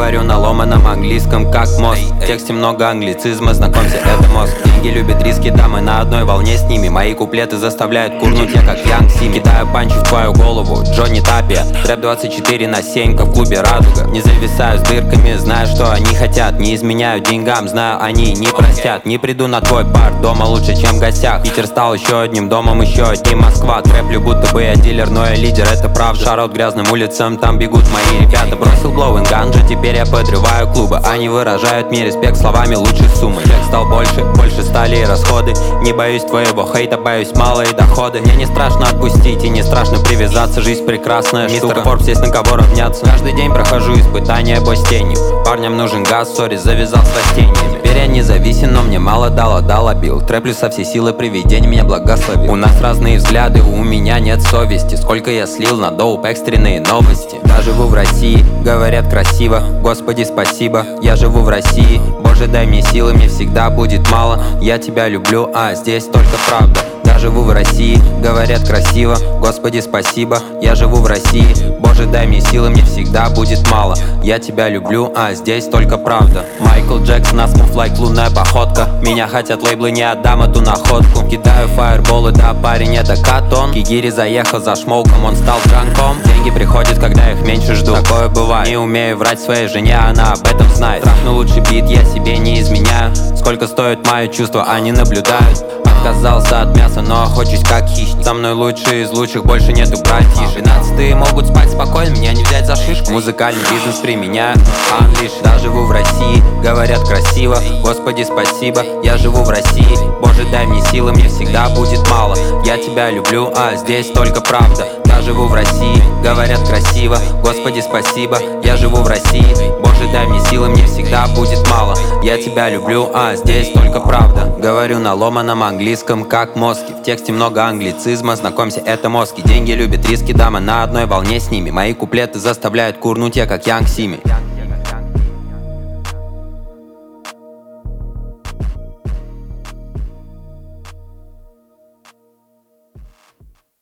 Говорю на ломаном английском, как мозг. В тексте много англицизма, знакомься, это мозг. Деньги любят риски, дамы на одной волне с ними. Мои куплеты заставляют курнуть, я как Янг Сими. Кидаю панчи в твою голову, Джонни Тапия. Рэп 24/7, в клубе Радуга. Не зависаю с дырками, знаю, что они хотят. Не изменяю деньгам, знаю, они не простят. Не приду на твой пар, дома лучше, чем в гостях. Питер стал еще одним домом, еще одним Москва. Трэплю, будто бы я дилер, но я лидер, это правда. Шарот грязным улицам, там бегут мои ребята. Бросил блоуинг ганджа, теперь я подрываю клубы. Они выражают мне респект словами лучшей суммы. Чек стал больше стали и расходы. Не боюсь твоего хейта, боюсь малые доходы. Мне не страшно отпустить и не страшно привязаться. Жизнь прекрасная штука, мистер Форбс, есть на кого равняться. Каждый день прохожу испытания бой с тенью. Парням нужен газ, сори, завязал с растениями. Теперь я независим, но мне мало дало бил. Трэплю со всей силы, привидение меня благословил. У нас разные взгляды, у меня нет совести. Сколько я слил на доуп, экстренные новости. Я живу в России, говорят красиво. Господи, спасибо, я живу в России. Боже, дай мне силы, мне всегда будет мало. Я тебя люблю, а здесь только правда. Я живу в России, говорят красиво. Господи, спасибо, я живу в России. Боже, дай мне силы, мне всегда будет мало. Я тебя люблю, а здесь только правда. Майкл Джексон, смув лайк, лунная походка. Меня хотят лейблы, не отдам эту находку. Кидаю фаерболы, да, парень, это катон. Кигири заехал за шмоуком, он стал дранком. Деньги приходят, когда их меньше жду. Такое бывает. Не умею врать своей жене, она об этом знает. Трахну лучший бит, я себе не изменяю. Сколько стоит мои чувства, они наблюдают. Отказался от мяса, но охочусь как хищник. Со мной лучшие из лучших, больше нету братьев. 12-е могут спать спокойно, меня не взять за шишку. Музыкальный бизнес применяю, англиш. Да, живу в России, говорят красиво. Господи, спасибо, я живу в России. Боже, дай мне силы, мне всегда будет мало. Я тебя люблю, а здесь только правда. Я живу в России, говорят красиво. Господи, спасибо, я живу в России. Боже, дай мне силы, мне всегда будет мало. Я тебя люблю, а здесь только правда. Говорю на ломаном английском, как мозги. В тексте много англицизма, знакомься, это мозги. Деньги любят риски, дамы на одной волне с ними. Мои куплеты заставляют курнуть, я как Янг Сими.